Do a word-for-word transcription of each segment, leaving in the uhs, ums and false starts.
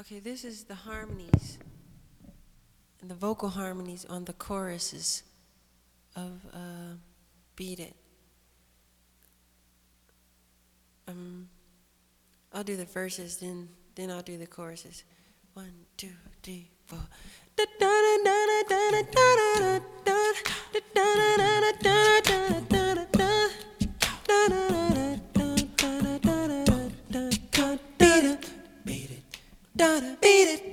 Okay, this is the harmonies and the vocal harmonies on the choruses of uh, Beat It. Um, I'll do the verses, then then I'll do the choruses. One, two, three, four. Beat it.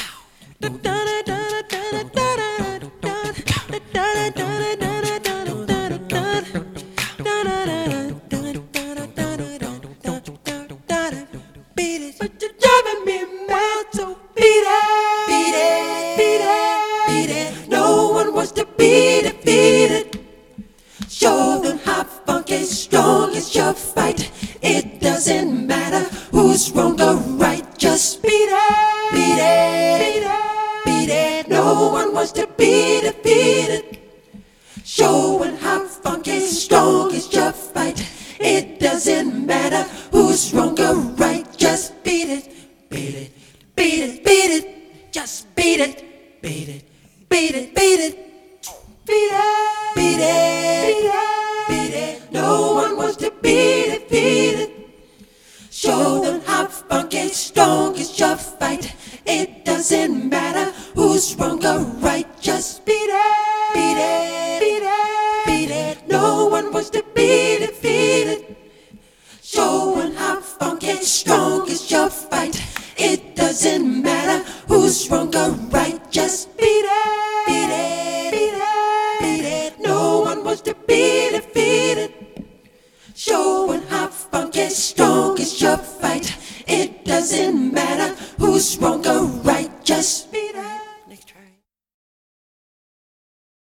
Beat it, but you're driving me mad, so beat it, beat it, beat it, beat it. No one wants to beat it, beat it. Show them how funky strong is your fight. It doesn't matter who's wrong or right, just beat it, beat it, beat it, beat it. No one wants to beat it, beat it. Showing how funky strong is your fight. It doesn't matter who's wrong or right, just beat it, beat it, beat it, beat it, just beat it, beat it, beat it, beat it, beat it, beat it, beat it. No one wants to beat it, beat it. Show them how funky strong is your fight. It doesn't matter who's wrong or right, just beat it, beat it, beat it, beat it. No one wants to beat it, beat it. Showing how funky strong is your fight. It doesn't matter who's wrong or right, just beat it, beat it, beat it, beat it. No one wants to beat it, beat it. Showing how funky strong is your fight. It doesn't matter who's wrong or right, just beat it. Next track.